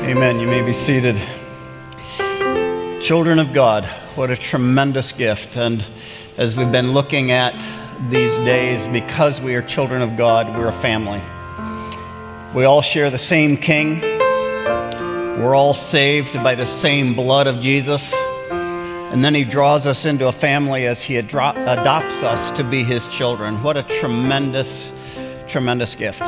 Amen. You may be seated. Children of God, what a tremendous gift. And as we've been looking at these days, because we are children of God, we're a family. We all share the same King. We're all saved by the same blood of Jesus. And then he draws us into a family as he adopts us to be his children. What a tremendous, tremendous gift.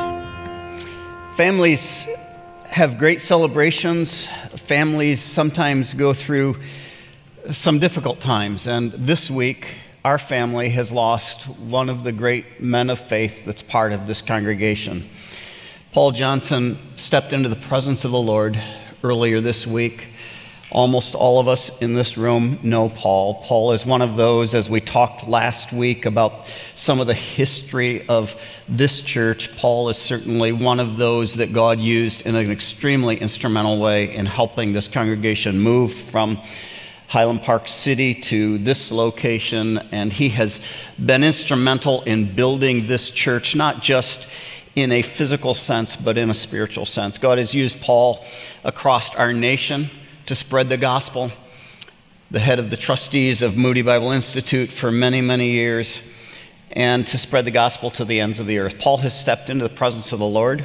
Families have great celebrations. Families sometimes go through some difficult times. And this week, our family has lost one of the great men of faith that's part of this congregation. Paul Johnson stepped into the presence of the Lord earlier this week. Almost all of us in this room know Paul. Paul is one of those, as we talked last week about some of the history of this church, Paul is certainly one of those that God used in an extremely instrumental way in helping this congregation move from Highland Park City to this location. And he has been instrumental in building this church, not just in a physical sense, but in a spiritual sense. God has used Paul across our nation to spread the gospel, the head of the trustees of Moody Bible Institute for many, many years, and to spread the gospel to the ends of the earth. Paul has stepped into the presence of the Lord,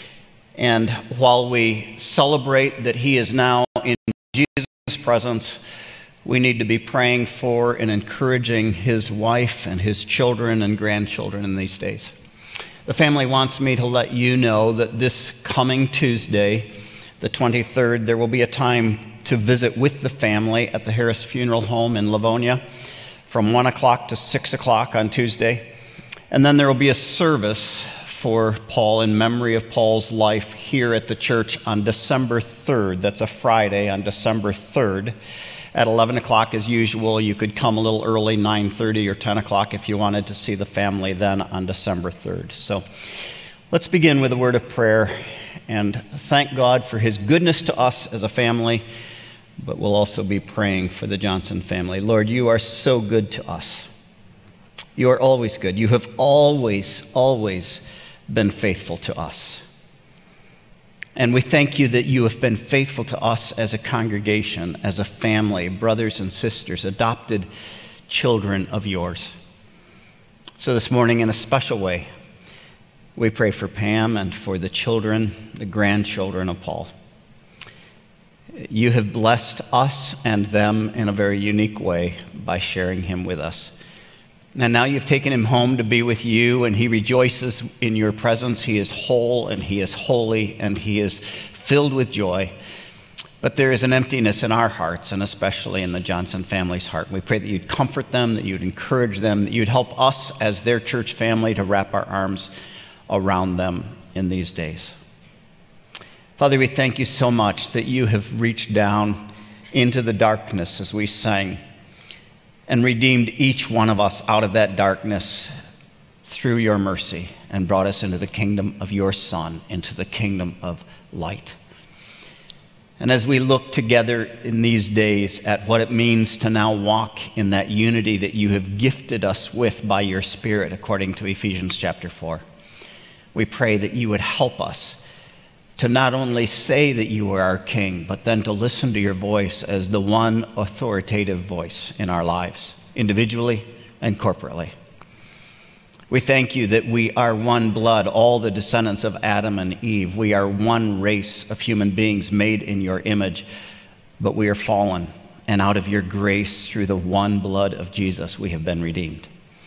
and while we celebrate that he is now in Jesus' presence, we need to be praying for and encouraging his wife and his children and grandchildren in these days. The family wants me to let you know that this coming Tuesday, the 23rd, there will be a time to visit with the family at the Harris Funeral Home in Livonia from 1 o'clock to 6 o'clock on Tuesday. And then there will be a service for Paul in memory of Paul's life here at the church on December 3rd. That's a Friday on December 3rd at 11 o'clock as usual. You could come a little early, 9:30 or 10 o'clock if you wanted to see the family then on December 3rd. So let's begin with a word of prayer and thank God for his goodness to us as a family, but we'll also be praying for the Johnson family. Lord, you are so good to us. You are always good. You have always, always been faithful to us. And we thank you that you have been faithful to us as a congregation, as a family, brothers and sisters, adopted children of yours. So this morning, in a special way, we pray for Pam and for the children, the grandchildren of Paul. You have blessed us and them in a very unique way by sharing him with us. And now you've taken him home to be with you, and he rejoices in your presence. He is whole, and he is holy, and he is filled with joy. But there is an emptiness in our hearts, and especially in the Johnson family's heart. We pray that you'd comfort them, that you'd encourage them, that you'd help us as their church family to wrap our arms around them in these days. Father, we thank you so much that you have reached down into the darkness as we sang and redeemed each one of us out of that darkness through your mercy and brought us into the kingdom of your Son, into the kingdom of light. And as we look together in these days at what it means to now walk in that unity that you have gifted us with by your Spirit, according to Ephesians chapter 4, we pray that you would help us to not only say that you are our King, but then to listen to your voice as the one authoritative voice in our lives, individually and corporately. We thank you that we are one blood, all the descendants of Adam and Eve. We are one race of human beings made in your image, but we are fallen, and out of your grace, through the one blood of Jesus, we have been redeemed.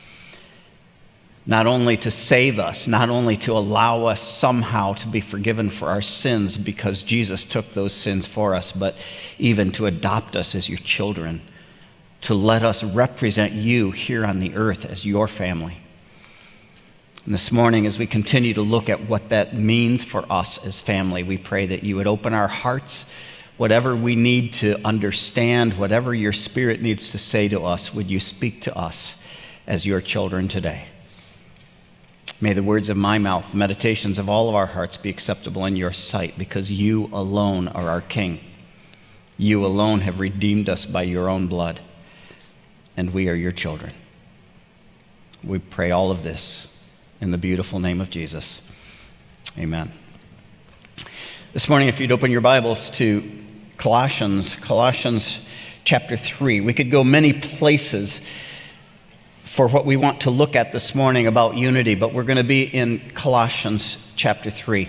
Not only to save us, not only to allow us somehow to be forgiven for our sins because Jesus took those sins for us, but even to adopt us as your children, to let us represent you here on the earth as your family. And this morning, as we continue to look at what that means for us as family, we pray that you would open our hearts. Whatever we need to understand, whatever your Spirit needs to say to us, would you speak to us as your children today? May the words of my mouth, the meditations of all of our hearts be acceptable in your sight, because you alone are our King. You alone have redeemed us by your own blood, and we are your children. We pray all of this in the beautiful name of Jesus. Amen. This morning, if you'd open your Bibles to Colossians chapter 3. We could go many places for what we want to look at this morning about unity, but we're going to be in Colossians chapter 3.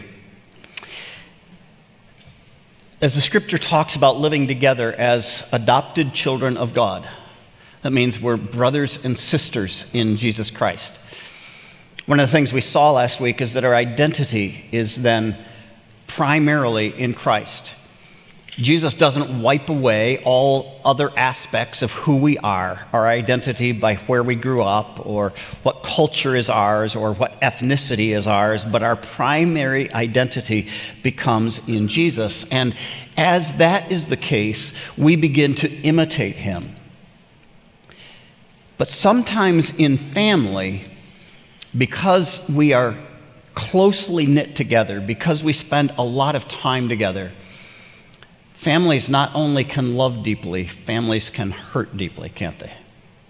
As the scripture talks about living together as adopted children of God, that means we're brothers and sisters in Jesus Christ. One of the things we saw last week is that our identity is then primarily in Christ. Jesus doesn't wipe away all other aspects of who we are, our identity by where we grew up, or what culture is ours, or what ethnicity is ours, but our primary identity becomes in Jesus. And as that is the case, we begin to imitate him. But sometimes in family, because we are closely knit together, because we spend a lot of time together, families not only can love deeply, families can hurt deeply, can't they?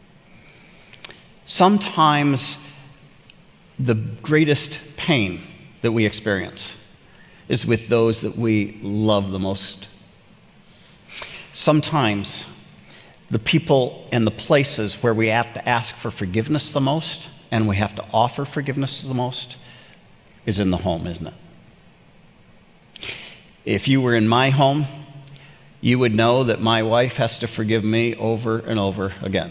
Sometimes the greatest pain that we experience is with those that we love the most. Sometimes the people and the places where we have to ask for forgiveness the most and we have to offer forgiveness the most is in the home, isn't it? If you were in my home, you would know that my wife has to forgive me over and over again.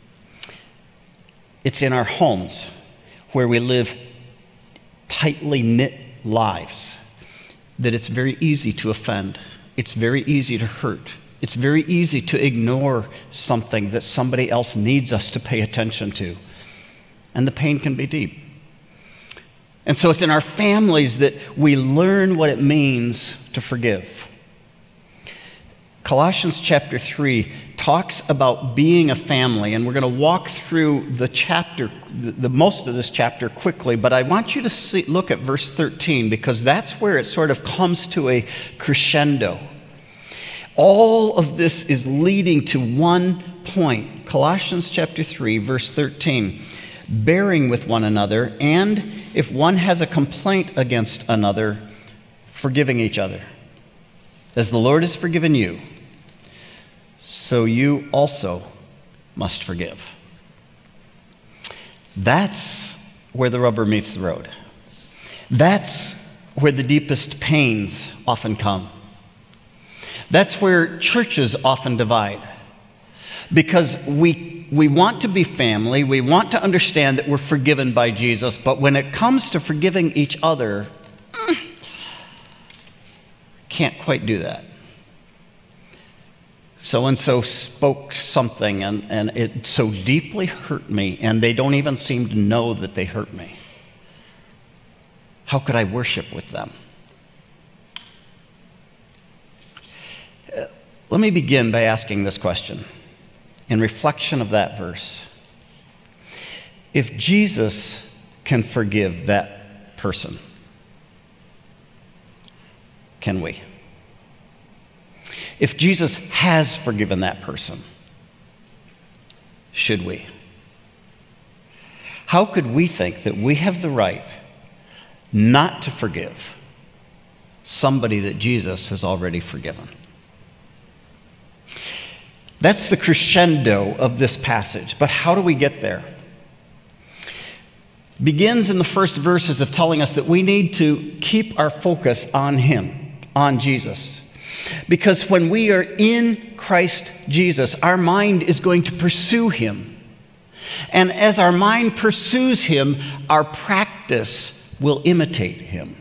It's in our homes where we live tightly knit lives that it's very easy to offend. It's very easy to hurt. It's very easy to ignore something that somebody else needs us to pay attention to. And the pain can be deep. And so it's in our families that we learn what it means to forgive. Colossians chapter 3 talks about being a family, and we're going to walk through the chapter, the most of this chapter quickly, but I want you to look at verse 13 because that's where it sort of comes to a crescendo. All of this is leading to one point. Colossians chapter 3, verse 13. Bearing with one another, and if one has a complaint against another, forgiving each other. As the Lord has forgiven you, so you also must forgive. That's where the rubber meets the road. That's where the deepest pains often come. That's where churches often divide. Because we want to be family, we want to understand that we're forgiven by Jesus, but when it comes to forgiving each other, can't quite do that. So-and-so spoke something and it so deeply hurt me, and they don't even seem to know that they hurt me. How could I worship with them? Let me begin by asking this question in reflection of that verse. If Jesus can forgive that person, can we? If Jesus has forgiven that person, should we? How could we think that we have the right not to forgive somebody that Jesus has already forgiven? That's the crescendo of this passage. But how do we get there? Begins in the first verses of telling us that we need to keep our focus on him, on Jesus. Because when we are in Christ Jesus, our mind is going to pursue him. And as our mind pursues him, our practice will imitate him.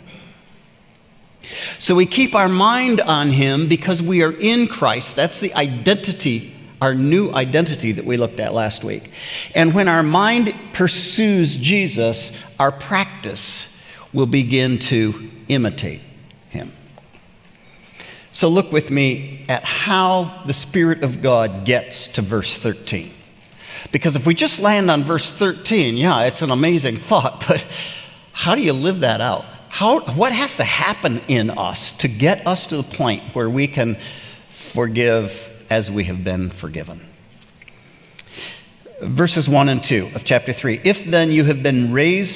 So we keep our mind on him because we are in Christ. That's the identity, our new identity that we looked at last week. And when our mind pursues Jesus, our practice will begin to imitate him. So look with me at how the Spirit of God gets to verse 13. Because if we just land on verse 13, yeah, it's an amazing thought, but how do you live that out? What has to happen in us to get us to the point where we can forgive as we have been forgiven? Verses 1 and 2 of chapter 3. If then you have been raised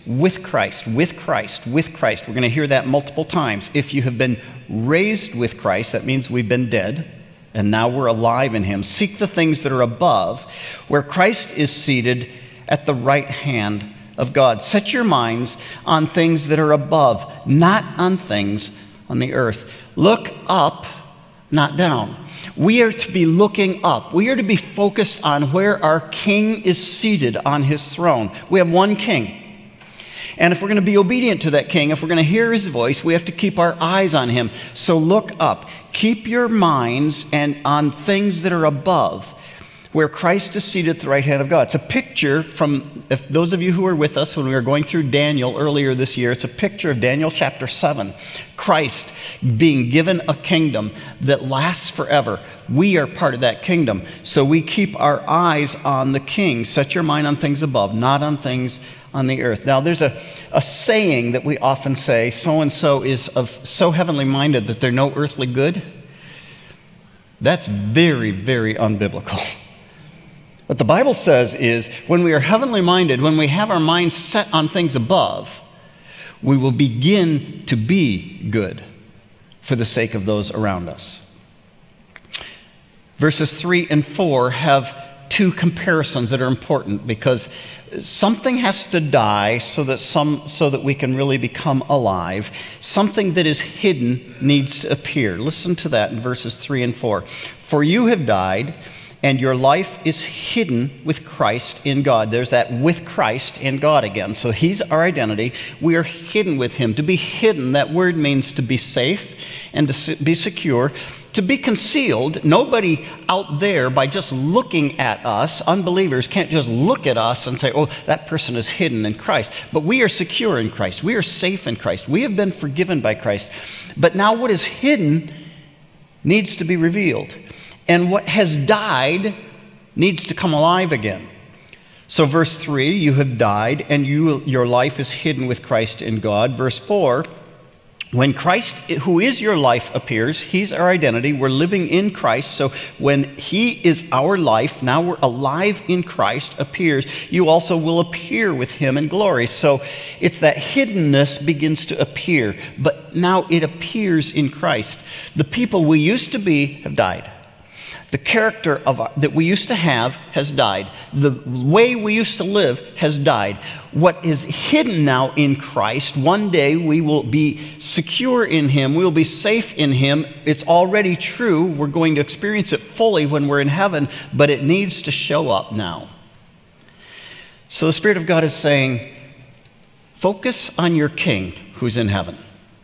with Christ, with Christ, with Christ. We're going to hear that multiple times. If you have been raised with Christ, that means we've been dead, and now we're alive in him. Seek the things that are above, where Christ is seated at the right hand of God. Set your minds on things that are above, not on things on the earth. Look up, not down. We are to be looking up. We are to be focused on where our King is seated on his throne. We have one King. And if we're going to be obedient to that King, if we're going to hear his voice, we have to keep our eyes on him. So look up. Keep your minds and on things that are above, where Christ is seated at the right hand of God. It's a picture from, if those of you who were with us when we were going through Daniel earlier this year, it's a picture of Daniel chapter 7. Christ being given a kingdom that lasts forever. We are part of that kingdom. So we keep our eyes on the King. Set your mind on things above, not on things on the earth. Now, there's a saying that we often say, so-and-so is of so heavenly minded that they're no earthly good. That's very, very unbiblical. What the Bible says is, when we are heavenly minded, when we have our minds set on things above, we will begin to be good for the sake of those around us. Verses 3 and 4 have two comparisons that are important, because something has to die so that we can really become alive. Something that is hidden needs to appear. Listen to that in verses 3 and 4. For you have died, and your life is hidden with Christ in God. There's that with Christ in God again. So he's our identity. We are hidden with him. To be hidden, that word means to be safe and to be secure. To be concealed, nobody out there, by just looking at us, unbelievers can't just look at us and say, oh, that person is hidden in Christ. But we are secure in Christ. We are safe in Christ. We have been forgiven by Christ. But now what is hidden needs to be revealed. And what has died needs to come alive again. So verse 3, you have died, and your life is hidden with Christ in God. Verse 4, when Christ, who is your life, appears, he's our identity. We're living in Christ. So when he is our life, now we're alive in Christ, appears, you also will appear with him in glory. So it's that hiddenness begins to appear, but now it appears in Christ. The people we used to be have died. The character that we used to have has died. The way we used to live has died. What is hidden now in Christ, one day we will be secure in him. We will be safe in him. It's already true. We're going to experience it fully when we're in heaven, but it needs to show up now. So the Spirit of God is saying, focus on your King who's in heaven.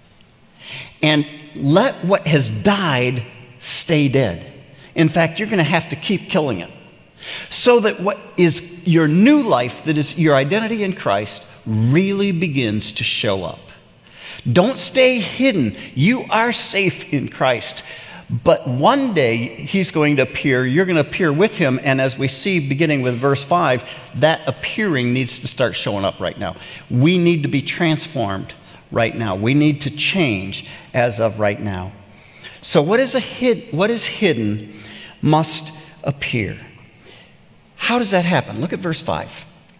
And let what has died stay dead. In fact, you're going to have to keep killing it, so that what is your new life, that is your identity in Christ, really begins to show up. Don't stay hidden. You are safe in Christ. But one day he's going to appear. You're going to appear with him. And as we see, beginning with verse 5, that appearing needs to start showing up right now. We need to be transformed right now. We need to change as of right now. So what is hidden must appear. How does that happen? Look at verse 5.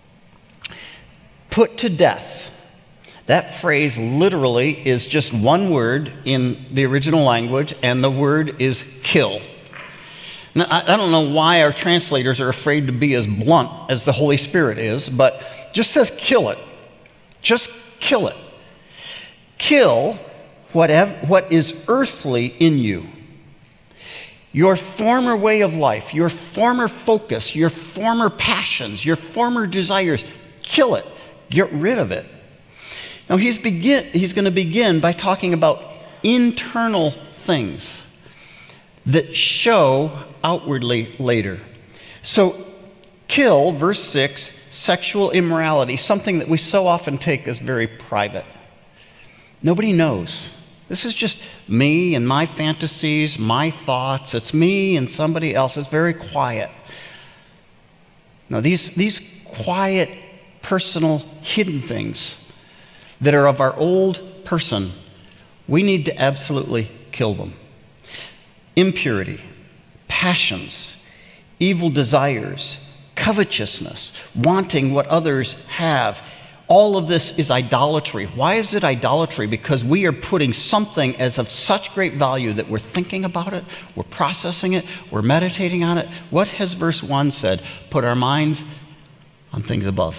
Put to death. That phrase literally is just one word in the original language, and the word is kill. Now, I don't know why our translators are afraid to be as blunt as the Holy Spirit is, but just says kill it. Just kill it. Kill what is earthly in you. Your former way of life, your former focus, your former passions, your former desires, kill it. Get rid of it. Now he's going to begin by talking about internal things that show outwardly later. So kill, verse 6, sexual immorality, something that we so often take as very private. Nobody knows. This is just me and my fantasies, my thoughts. It's me and somebody else. It's very quiet. Now, these quiet, personal, hidden things that are of our old person, we need to absolutely kill them. Impurity, passions, evil desires, covetousness, wanting what others have, All of this is idolatry. Why is it idolatry? Because we are putting something as of such great value that we're thinking about it, we're processing it, we're meditating on it. What has verse 1 said? Put our minds on things above,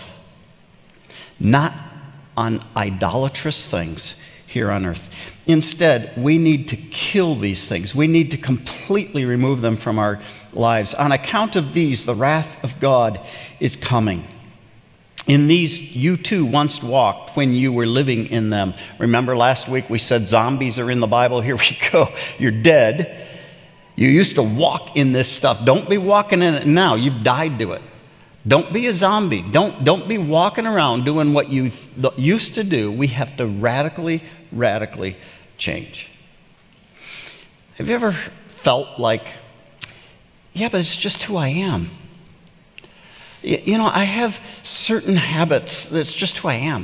not on idolatrous things here on earth. Instead, we need to kill these things. We need to completely remove them from our lives. On account of these, the wrath of God is coming. In these you too once walked when you were living in them. Remember last week we said zombies are in the Bible? Here we go. You're dead. You used to walk in this stuff. Don't be walking in it now. You've died to it. Don't be a zombie. Don't be walking around doing what you used to do. We have to radically change. Have you ever felt like, yeah, but it's just who I am? You know, I have certain habits. That's just who I am.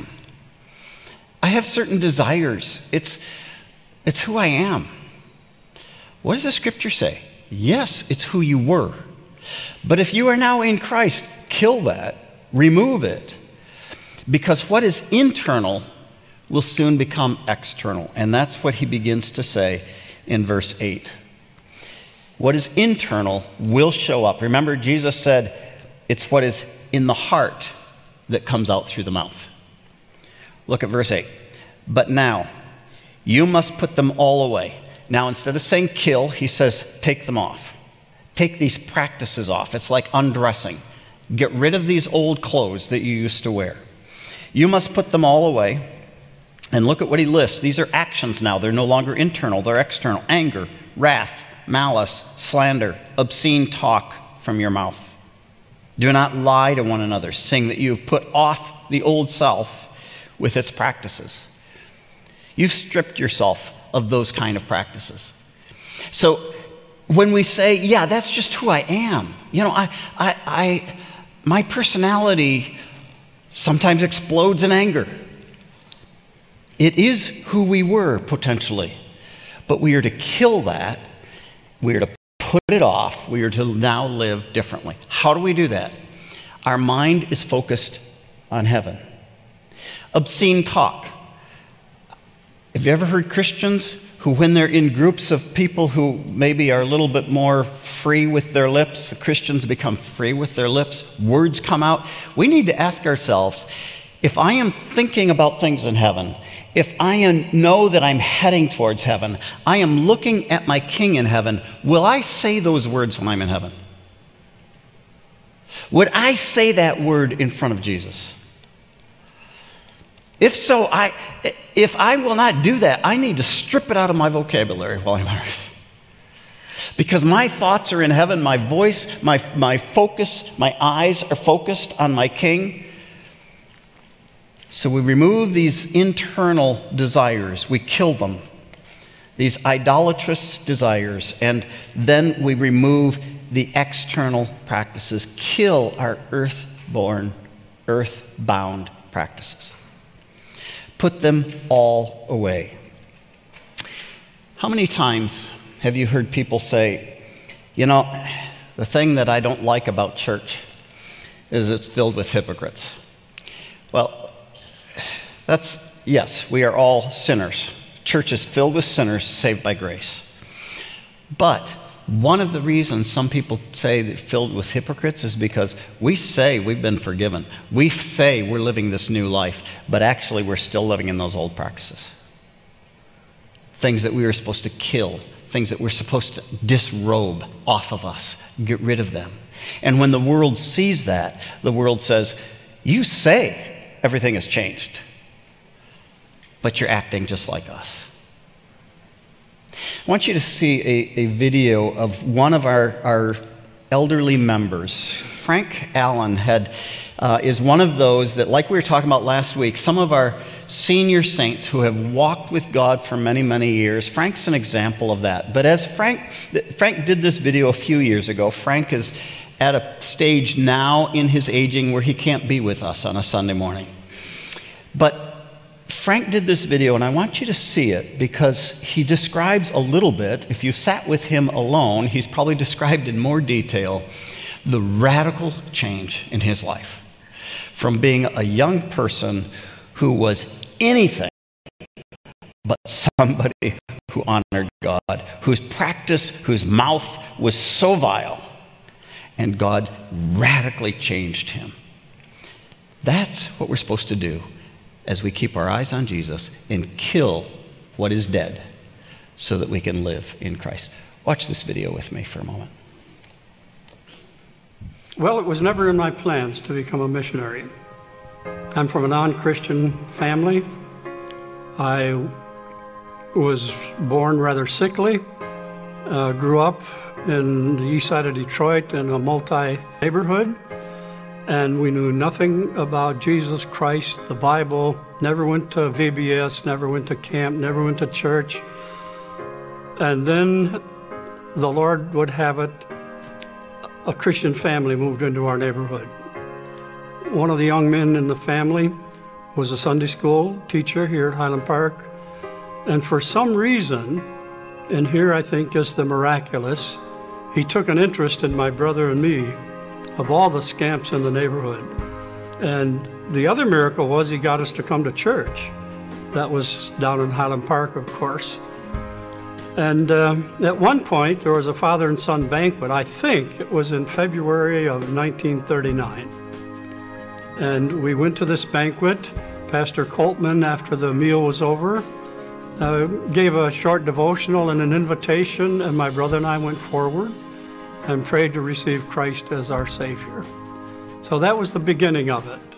I have certain desires. It's who I am. What does the scripture say? Yes, it's who you were. But if you are now in Christ, kill that, remove it, because what is internal will soon become external. And that's what he begins to say in verse 8. What is internal will show up. Remember, Jesus said, it's what is in the heart that comes out through the mouth. Look at verse 8. But now, you must put them all away. Now, instead of saying kill, he says take them off. Take these practices off. It's like undressing. Get rid of these old clothes that you used to wear. You must put them all away. And look at what he lists. These are actions now. They're no longer internal. They're external. Anger, wrath, malice, slander, obscene talk from your mouth. Do not lie to one another, saying that you have put off the old self with its practices. You've stripped yourself of those kind of practices. So when we say, yeah, that's just who I am. You know, my personality sometimes explodes in anger. It is who we were, potentially. But we are to kill that. We are to put it off. We are to now live differently. How do we do that? Our mind is focused on heaven. Obscene talk. Have you ever heard Christians who, when they're in groups of people who maybe are a little bit more free with their lips, the Christians become free with their lips, words come out? We need to ask ourselves, if I am thinking about things in heaven, if I know that I'm heading towards heaven, I am looking at my King in heaven, will I say those words when I'm in heaven? Would I say that word in front of Jesus? If so, if I will not do that, I need to strip it out of my vocabulary while I'm on earth. Because my thoughts are in heaven, my voice, my focus, my eyes are focused on my King. So we remove these internal desires, we kill them, these idolatrous desires, and then we remove the external practices, kill our earthbound practices. Put them all away. How many times have you heard people say, you know, the thing that I don't like about church is it's filled with hypocrites? Well, yes, we are all sinners. Church is filled with sinners saved by grace. But one of the reasons some people say that filled with hypocrites is because we say we've been forgiven. We say we're living this new life, but actually we're still living in those old practices. Things that we were supposed to kill, things that we're supposed to disrobe off of us, get rid of them. And when the world sees that, the world says, you say everything has changed, but you're acting just like us. I want you to see a video of one of our elderly members. Frank Allen is one of those that, like we were talking about last week, some of our senior saints who have walked with God for many, many years. Frank's an example of that. But as Frank did this video a few years ago, Frank is at a stage now in his aging where he can't be with us on a Sunday morning. But Frank did this video, and I want you to see it because he describes a little bit, if you sat with him alone, he's probably described in more detail the radical change in his life. from being a young person who was anything but somebody who honored God, whose practice, whose mouth was so vile, and God radically changed him. That's what we're supposed to do as we keep our eyes on Jesus and kill what is dead so that we can live in Christ. Watch this video with me for a moment. Well, it was never in my plans to become a missionary. I'm from a non-Christian family. I was born rather sickly, grew up in the east side of Detroit in a multi-neighborhood, and we knew nothing about Jesus Christ, the Bible, never went to VBS, never went to camp, never went to church. And then the Lord would have it, a Christian family moved into our neighborhood. One of the young men in the family was a Sunday school teacher here at Highland Park. And for some reason, and here I think is the miraculous, he took an interest in my brother and me, of all the scamps in the neighborhood. And the other miracle was he got us to come to church. That was down in Highland Park, of course. And at one point, there was a father and son banquet. I think it was in February of 1939. And we went to this banquet. Pastor Coltman, after the meal was over, gave a short devotional and an invitation, and my brother and I went forward and prayed to receive Christ as our Savior. So that was the beginning of it.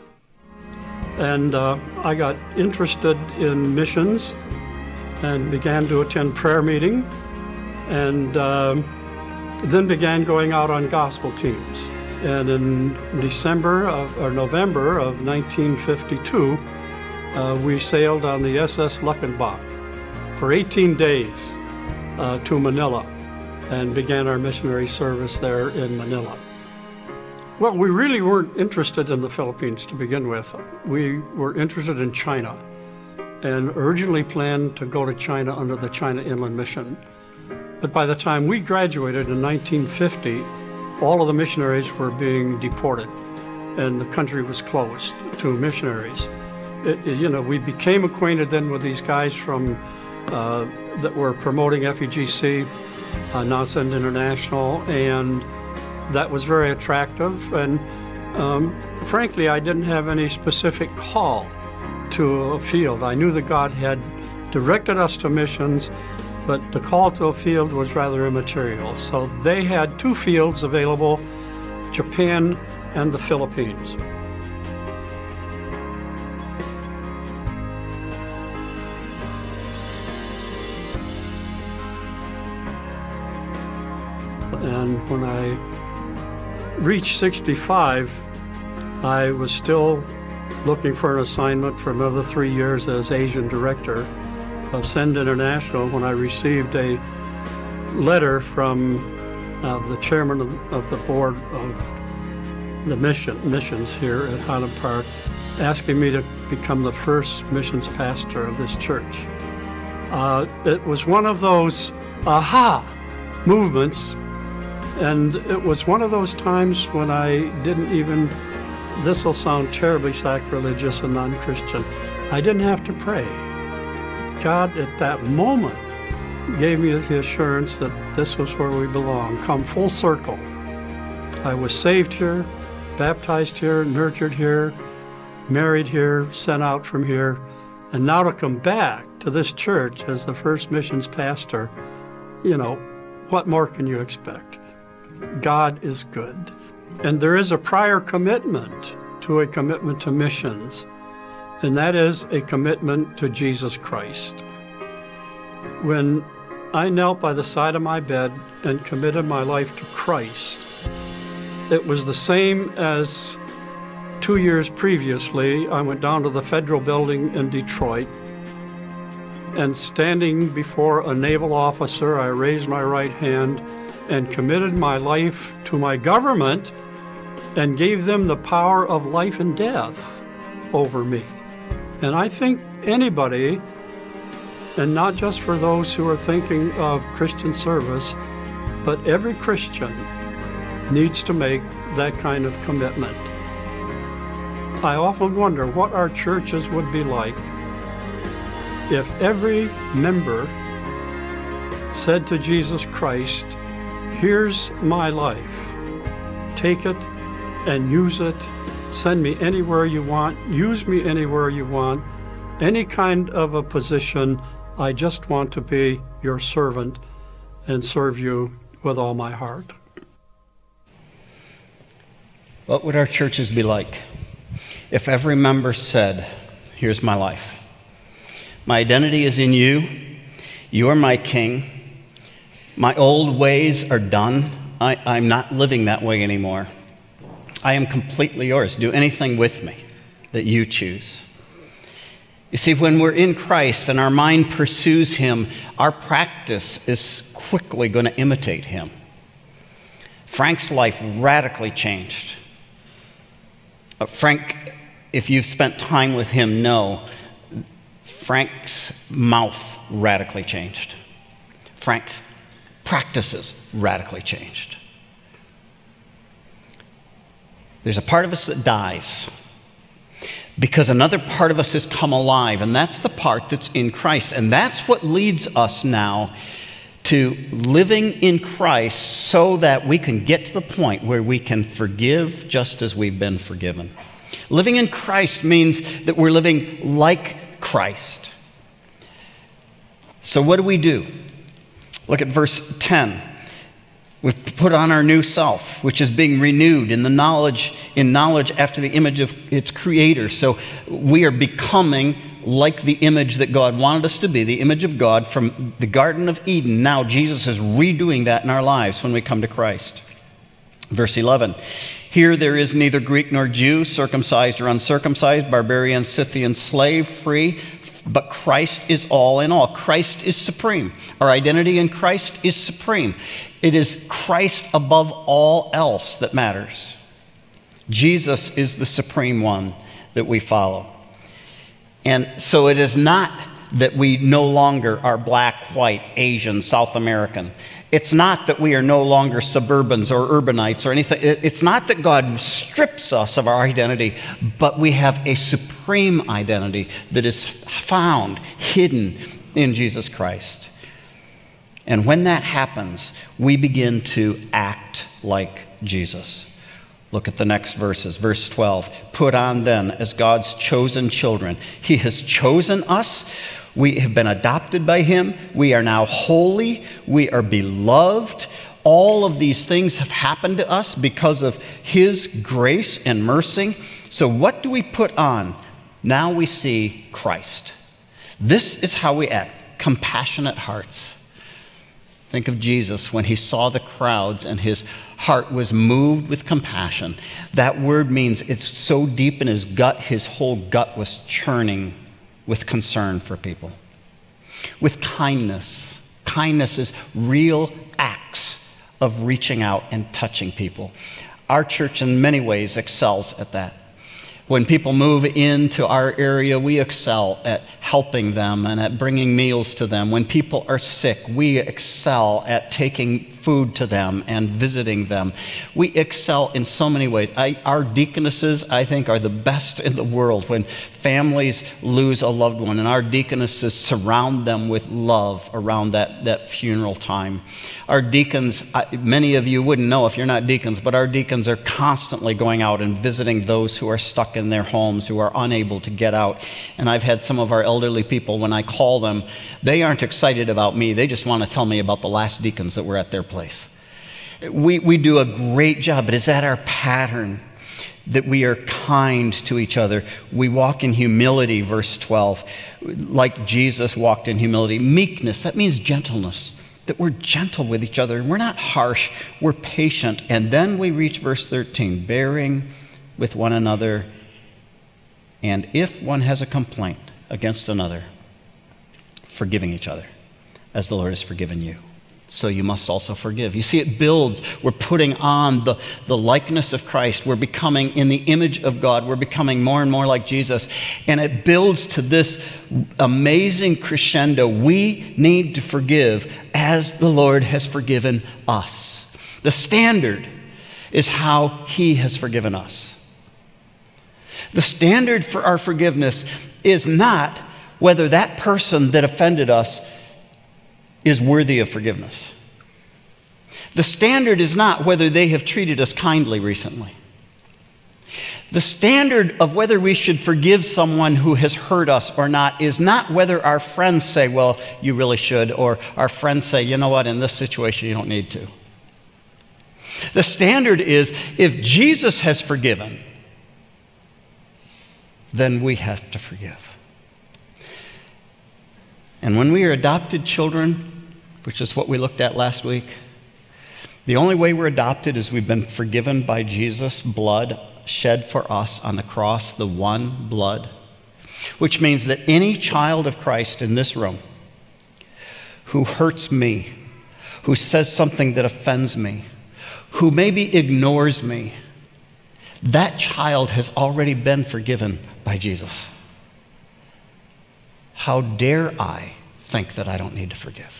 And I got interested in missions and began to attend prayer meeting, and then began going out on gospel teams. And in November of 1952, we sailed on the SS Luckenbach for 18 days to Manila and began our missionary service there in Manila. Well, we really weren't interested in the Philippines to begin with. We were interested in China and originally planned to go to China under the China Inland Mission. But by the time we graduated in 1950, all of the missionaries were being deported and the country was closed to missionaries. We became acquainted then with these guys from that were promoting FEGC, Non-Send International, and that was very attractive. And frankly, I didn't have any specific call to a field. I knew that God had directed us to missions, but the call to a field was rather immaterial. So they had two fields available, Japan and the Philippines. And when I reached 65, I was still looking for an assignment for another 3 years as Asian director of Send International when I received a letter from the chairman of the board of the missions here at Highland Park, asking me to become the first missions pastor of this church. It was one of those aha movements, and it was one of those times when I didn't even, this will sound terribly sacrilegious and non-Christian, I didn't have to pray. God at that moment gave me the assurance that this was where we belong, come full circle. I was saved here, baptized here, nurtured here, married here, sent out from here, and now to come back to this church as the first missions pastor, what more can you expect? God is good. And there is a prior commitment to missions, and that is a commitment to Jesus Christ. When I knelt by the side of my bed and committed my life to Christ, it was the same as 2 years previously. I went down to the Federal Building in Detroit, and standing before a naval officer, I raised my right hand and committed my life to my government and gave them the power of life and death over me. And I think anybody, and not just for those who are thinking of Christian service, but every Christian needs to make that kind of commitment. I often wonder what our churches would be like if every member said to Jesus Christ, "Here's my life. Take it and use it. Send me anywhere you want. Use me anywhere you want. Any kind of a position. I just want to be your servant and serve you with all my heart." What would our churches be like if every member said, "Here's my life. My identity is in you. You are my king. My old ways are done. I'm not living that way anymore. I am completely yours. Do anything with me that you choose." You see, when we're in Christ and our mind pursues Him, our practice is quickly going to imitate Him. Frank's life radically changed. Frank, if you've spent time with him, know Frank's mouth radically changed. Frank's practices radically changed. There's a part of us that dies because another part of us has come alive, and that's the part that's in Christ. And that's what leads us now to living in Christ so that we can get to the point where we can forgive just as we've been forgiven. Living in Christ means that we're living like Christ. So what do? Look at verse 10. We've put on our new self, which is being renewed in knowledge after the image of its creator. So we are becoming like the image that God wanted us to be, the image of God from the Garden of Eden. Now Jesus is redoing that in our lives when we come to Christ. Verse 11. Here there is neither Greek nor Jew, circumcised or uncircumcised, barbarian, Scythian, slave, free, but Christ is all in all. Christ is supreme. Our identity in Christ is supreme. It is Christ above all else that matters. Jesus is the supreme one that we follow. And so it is not that we no longer are black, white, Asian, South American. It's not that we are no longer suburbans or urbanites or anything. It's not that God strips us of our identity, but we have a supreme identity that is found, hidden in Jesus Christ. And when that happens, we begin to act like Jesus. Look at the next verses. Verse 12. Put on then as God's chosen children. He has chosen us. We have been adopted by Him. We are now holy. We are beloved. All of these things have happened to us because of His grace and mercy. So what do we put on? Now we see Christ. This is how we act. Compassionate hearts. Think of Jesus when He saw the crowds and His heart was moved with compassion. That word means it's so deep in His gut, His whole gut was churning with concern for people. With kindness. Kindness is real acts of reaching out and touching people. Our church in many ways excels at that. When people move into our area, we excel at helping them and at bringing meals to them. When people are sick, we excel at taking food to them and visiting them. We excel in so many ways. Our deaconesses, I think, are the best in the world when families lose a loved one, and our deaconesses surround them with love around that funeral time. Our deacons, many of you wouldn't know if you're not deacons, but our deacons are constantly going out and visiting those who are stuck in their homes, who are unable to get out. And I've had some of our elderly people, when I call them, they aren't excited about me. They just want to tell me about the last deacons that were at their place. We do a great job, but is that our pattern? That we are kind to each other. We walk in humility, verse 12, like Jesus walked in humility. Meekness, that means gentleness. That we're gentle with each other. We're not harsh, we're patient. And then we reach verse 13, bearing with one another. And if one has a complaint against another, forgiving each other, as the Lord has forgiven you. So you must also forgive. You see, it builds. We're putting on the likeness of Christ. We're becoming in the image of God. We're becoming more and more like Jesus. And it builds to this amazing crescendo. We need to forgive as the Lord has forgiven us. The standard is how He has forgiven us. The standard for our forgiveness is not whether that person that offended us is worthy of forgiveness. The standard is not whether they have treated us kindly recently. The standard of whether we should forgive someone who has hurt us or not is not whether our friends say, well, you really should, or our friends say, you know what, in this situation you don't need to. The standard is, if Jesus has forgiven, then we have to forgive. And when we are adopted children, which is what we looked at last week, the only way we're adopted is we've been forgiven by Jesus' blood shed for us on the cross, the one blood, which means that any child of Christ in this room who hurts me, who says something that offends me, who maybe ignores me, that child has already been forgiven by Jesus. How dare I think that I don't need to forgive?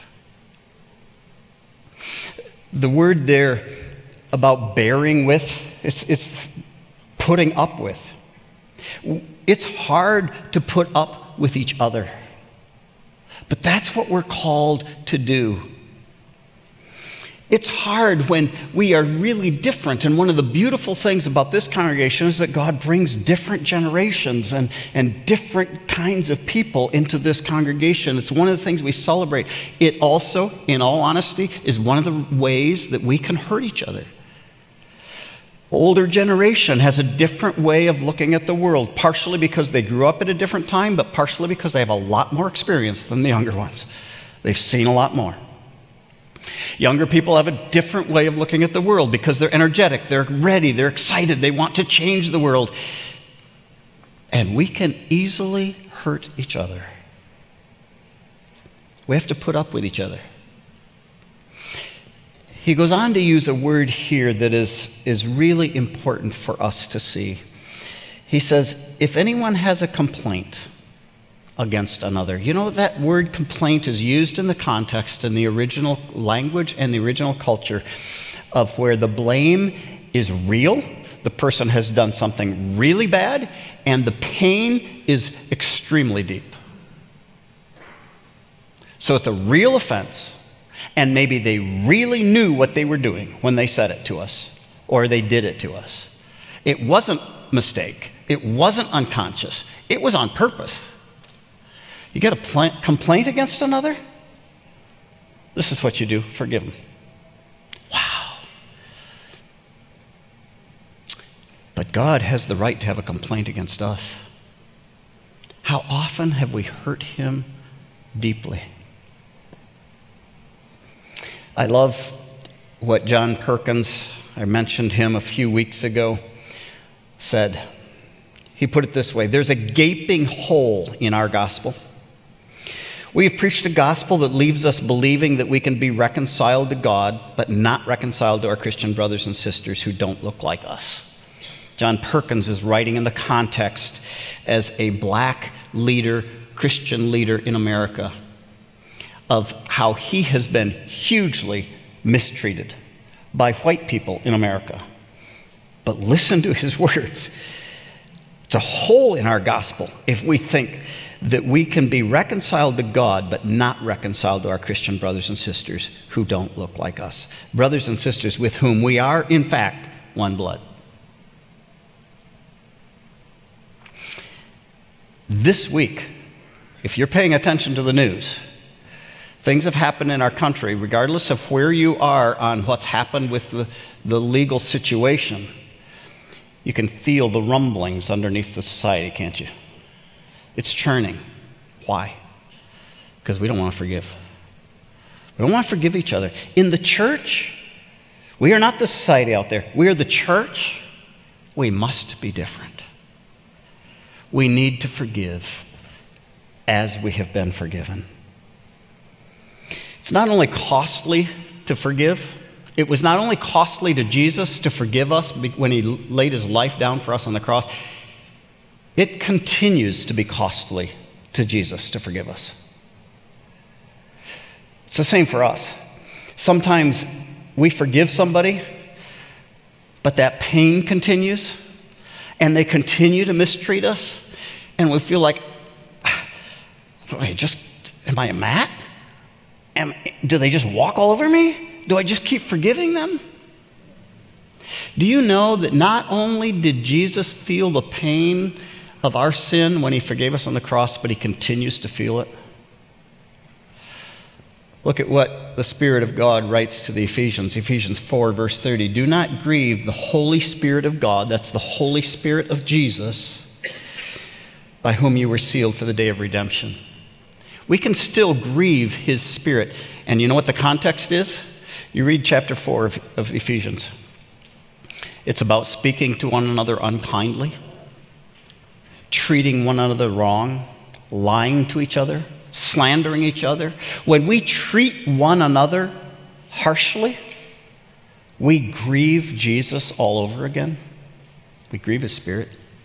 The word there about bearing with, it's putting up with. It's hard to put up with each other. But that's what we're called to do. It's hard when we are really different. And one of the beautiful things about this congregation is that God brings different generations and different kinds of people into this congregation. It's one of the things we celebrate. It also, in all honesty, is one of the ways that we can hurt each other. Older generation has a different way of looking at the world, partially because they grew up at a different time, but partially because they have a lot more experience than the younger ones. They've seen a lot more. Younger people have a different way of looking at the world because they're energetic, they're ready, they're excited, they want to change the world. And we can easily hurt each other. We have to put up with each other. He goes on to use a word here that is really important for us to see. He says, if anyone has a complaint against another. You know, that word complaint is used in the context, in the original language and the original culture of where the blame is real, the person has done something really bad, and the pain is extremely deep. So it's a real offense, and maybe they really knew what they were doing when they said it to us, or they did it to us. It wasn't a mistake. It wasn't unconscious. It was on purpose. You get a complaint against another? This is what you do. Forgive them. Wow. But God has the right to have a complaint against us. How often have we hurt him deeply? I love what John Perkins, I mentioned him a few weeks ago, said. He put it this way: there's a gaping hole in our gospel. We have preached a gospel that leaves us believing that we can be reconciled to God, but not reconciled to our Christian brothers and sisters who don't look like us. John Perkins is writing in the context as a black leader, Christian leader in America, of how he has been hugely mistreated by white people in America. But listen to his words. It's a hole in our gospel if we think that we can be reconciled to God, but not reconciled to our Christian brothers and sisters who don't look like us. Brothers and sisters with whom we are, in fact, one blood. This week, if you're paying attention to the news, things have happened in our country, regardless of where you are on what's happened with the legal situation. You can feel the rumblings underneath the society, can't you? It's churning. Why? Because we don't want to forgive. We don't want to forgive each other. In the church, we are not the society out there. We are the church. We must be different. We need to forgive as we have been forgiven. It's not only costly to forgive. It was not only costly to Jesus to forgive us when he laid his life down for us on the cross. It continues to be costly to Jesus to forgive us. It's the same for us. Sometimes we forgive somebody, but that pain continues, and they continue to mistreat us, and we feel like, am I a mat? Do they just walk all over me? Do I just keep forgiving them? Do you know that not only did Jesus feel the pain of our sin when he forgave us on the cross, but he continues to feel it? Look at what the Spirit of God writes to the Ephesians. Ephesians 4, verse 30. Do not grieve the Holy Spirit of God, that's the Holy Spirit of Jesus, by whom you were sealed for the day of redemption. We can still grieve his Spirit. And you know what the context is? You read chapter 4 of Ephesians. It's about speaking to one another unkindly, treating one another wrong, lying to each other, slandering each other. When we treat one another harshly, we grieve Jesus all over again. We grieve his Spirit.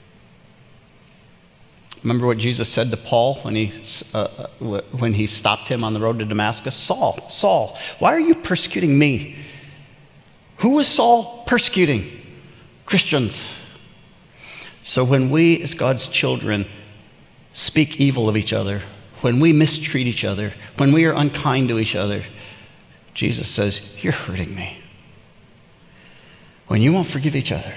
Remember what Jesus said to Paul when he stopped him on the road to Damascus? Saul, Saul, why are you persecuting me? Who was Saul persecuting? Christians. So when we, as God's children, speak evil of each other, when we mistreat each other, when we are unkind to each other, Jesus says, you're hurting me. When you won't forgive each other,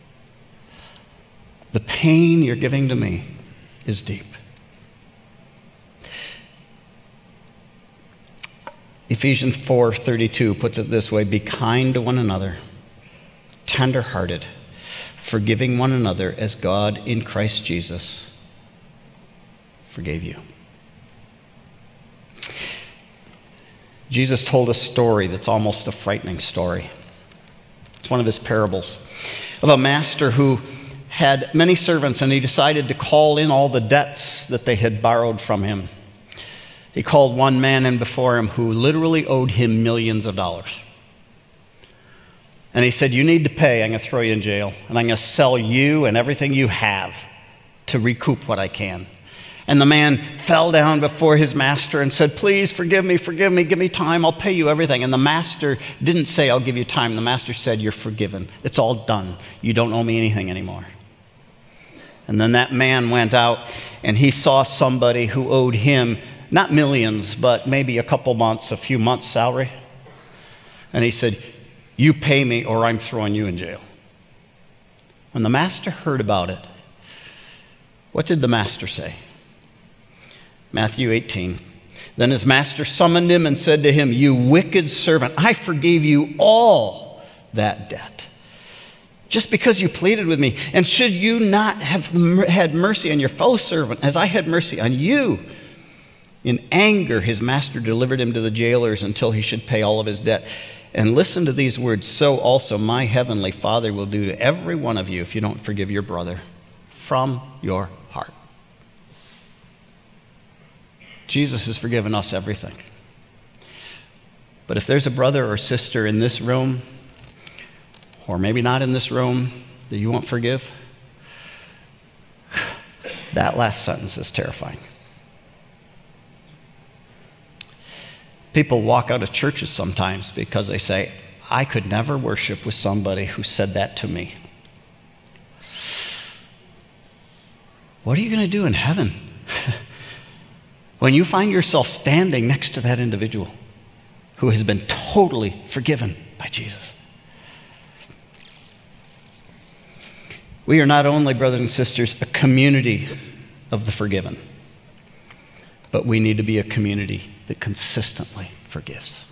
the pain you're giving to me is deep. Ephesians 4:32 puts it this way: be kind to one another, tender-hearted, forgiving one another as God in Christ Jesus forgave you. Jesus told a story that's almost a frightening story. It's one of his parables of a master who had many servants, and he decided to call in all the debts that they had borrowed from him. He called one man in before him who literally owed him millions of dollars. And he said, you need to pay. I'm going to throw you in jail, and I'm going to sell you and everything you have to recoup what I can. And the man fell down before his master and said, please forgive me, give me time, I'll pay you everything. And the master didn't say, I'll give you time. The master said, you're forgiven. It's all done. You don't owe me anything anymore. And then that man went out and he saw somebody who owed him not millions, but maybe a few months' salary. And he said, you pay me or I'm throwing you in jail. When the master heard about it, what did the master say? Matthew 18. Then his master summoned him and said to him, you wicked servant, I forgave you all that debt, just because you pleaded with me. And should you not have had mercy on your fellow servant as I had mercy on you? In anger, his master delivered him to the jailers until he should pay all of his debt. And listen to these words, so also my heavenly Father will do to every one of you if you don't forgive your brother from your heart. Jesus has forgiven us everything. But if there's a brother or sister in this room, or maybe not in this room, that you won't forgive, that last sentence is terrifying. People walk out of churches sometimes because they say, I could never worship with somebody who said that to me. What are you going to do in heaven when you find yourself standing next to that individual who has been totally forgiven by Jesus? We are not only, brothers and sisters, a community of the forgiven, but we need to be a community that consistently forgives.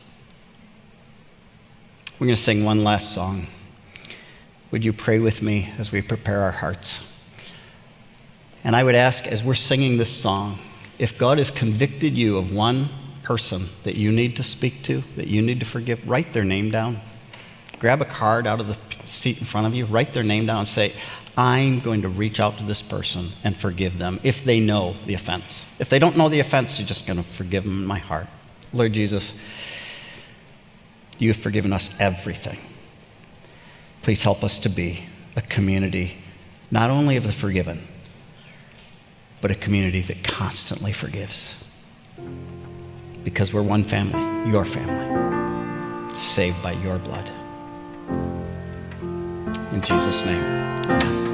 We're going to sing one last song. Would you pray with me as we prepare our hearts? And I would ask, as we're singing this song, if God has convicted you of one person that you need to speak to, that you need to forgive, write their name down. Grab a card out of the seat in front of you, write their name down and say, I'm going to reach out to this person and forgive them if they know the offense. If they don't know the offense, you're just going to forgive them in my heart. Lord Jesus, you have forgiven us everything. Please help us to be a community, not only of the forgiven, but a community that constantly forgives. Because we're one family, your family, saved by your blood. In Jesus' name, amen.